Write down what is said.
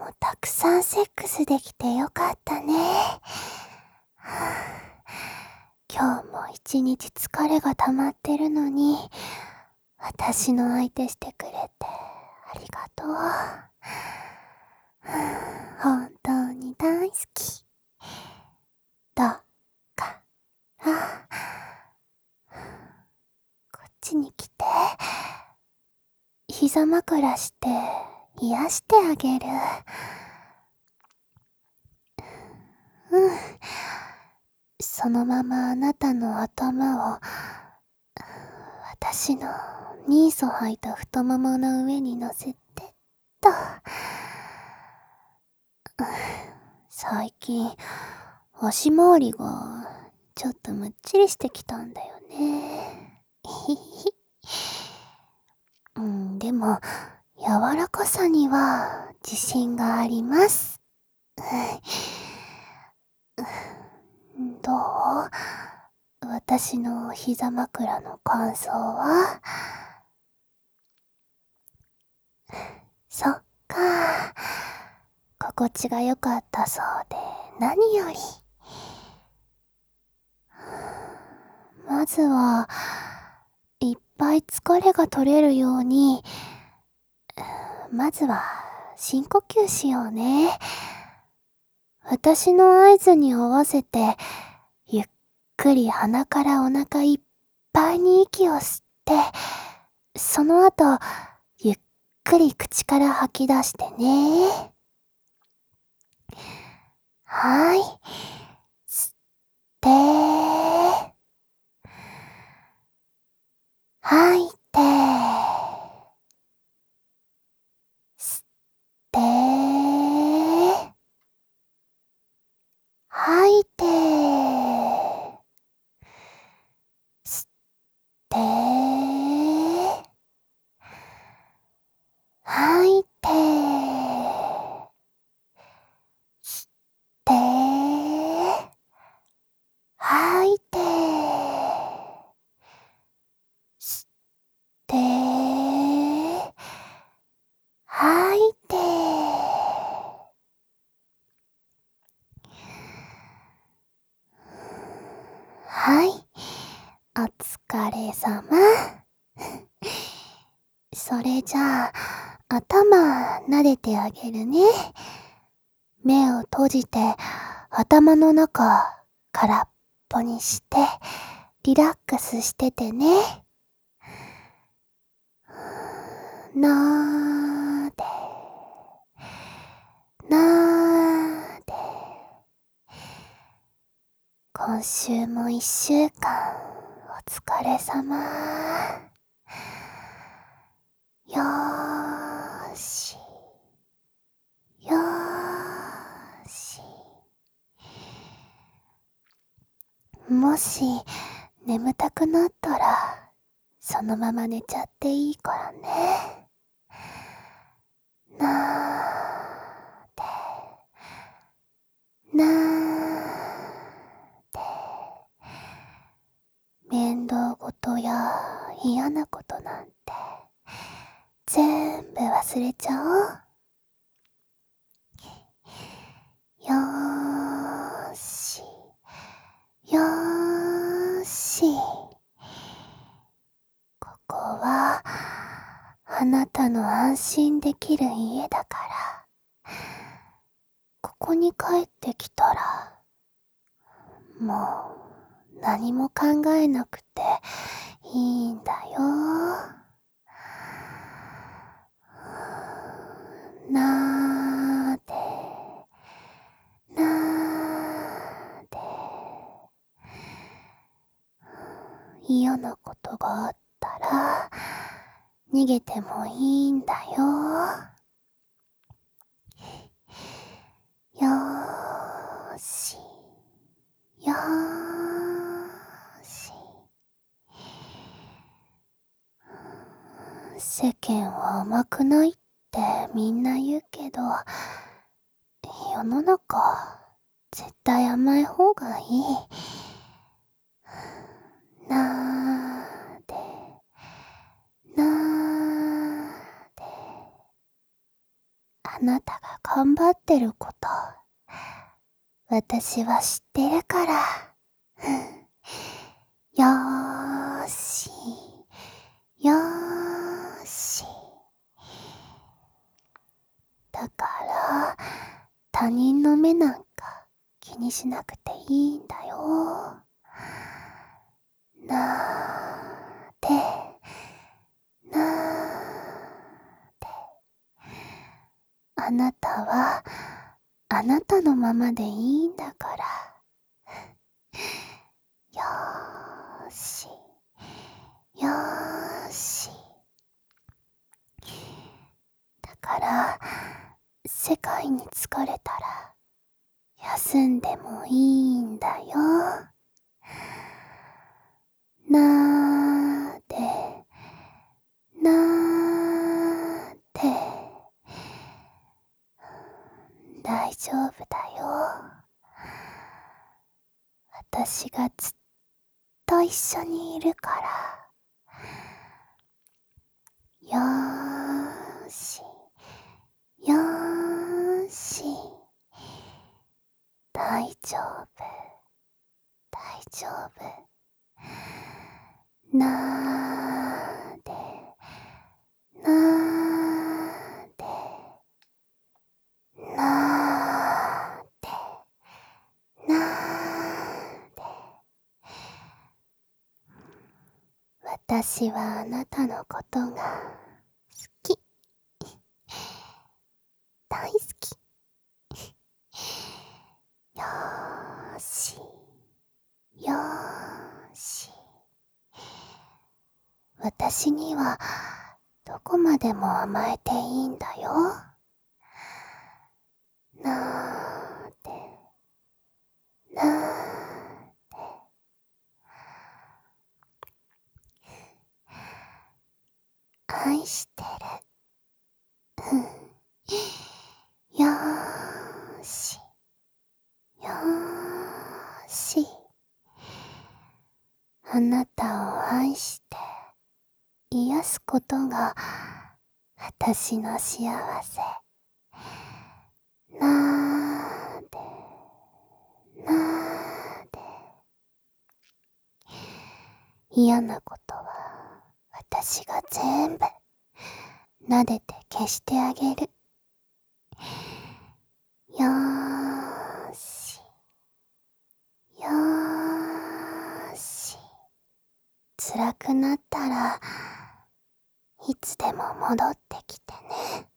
もたくさんセックスできてよかったね。今日も一日疲れが溜まってるのに、私の相手してくれてありがとう。本当に大好き。どうかな。こっちに来て。膝枕して癒してあげる。そのままあなたの頭を私のニーソ履いた太ももの上に乗せてっと。最近足回りがちょっとむっちりしてきたんだよね。でも柔らかさには自信があります。どう？私の膝枕の感想は？そっか。心地が良かったそうで何より。まずはいっぱい疲れが取れるように、まずは深呼吸しようね。私の合図に合わせてゆっくり鼻からお腹いっぱいに息を吸って、その後ゆっくり口から吐き出してね。はい。吸って吐いて吸って吐いて吸って吐いて吸って吐いて吸って吐いて。はい、お疲れ様。それじゃあ頭撫でてあげるね。目を閉じて頭の中空っぽにしてリラックスしててね。なーでなーで。今週も一週間お疲れ様。よーしよーし。もし眠たくなったらそのまま寝ちゃっていいからね。なーでなーで。面倒事や嫌なことなんて全部忘れちゃおう。よーしよーし。ここはあなたの安心できる家だから、ここに帰ってきたらもう何も考えなくていいんだよ。なーでなーで。嫌なことがあったら逃げてもいいんだよ。よーしよーし。世間は甘くないってみんな言うけど、世の中絶対甘い方がいい。なーでなーで。ああなたが頑張ってること、私は知ってるから。よーし、よーし。だから、他人の目なんか気にしなくていいんだよ。なーで、なーで。あなたは、あなたのままでいいんだから。よーし、よーし。だから、世界に疲れたら、休んでもいいんだよ。なーで、なーで。大丈夫だよ。私がずっと一緒にいるから。よーし、よーし。大丈夫、大丈夫。なーで、なーで、なーで、なーで。私はあなたのことが好き。大好き。よーし、よーし。私にはどこまでも甘えていいんだよ。なーで、なーで。愛してる。よーし、よーし。あなたを愛して癒すことが私の幸せ。なーで、なーで。嫌なことは私が全部撫でて消してあげる。よーし、よーし。辛くなったらいつでも戻ってきてね。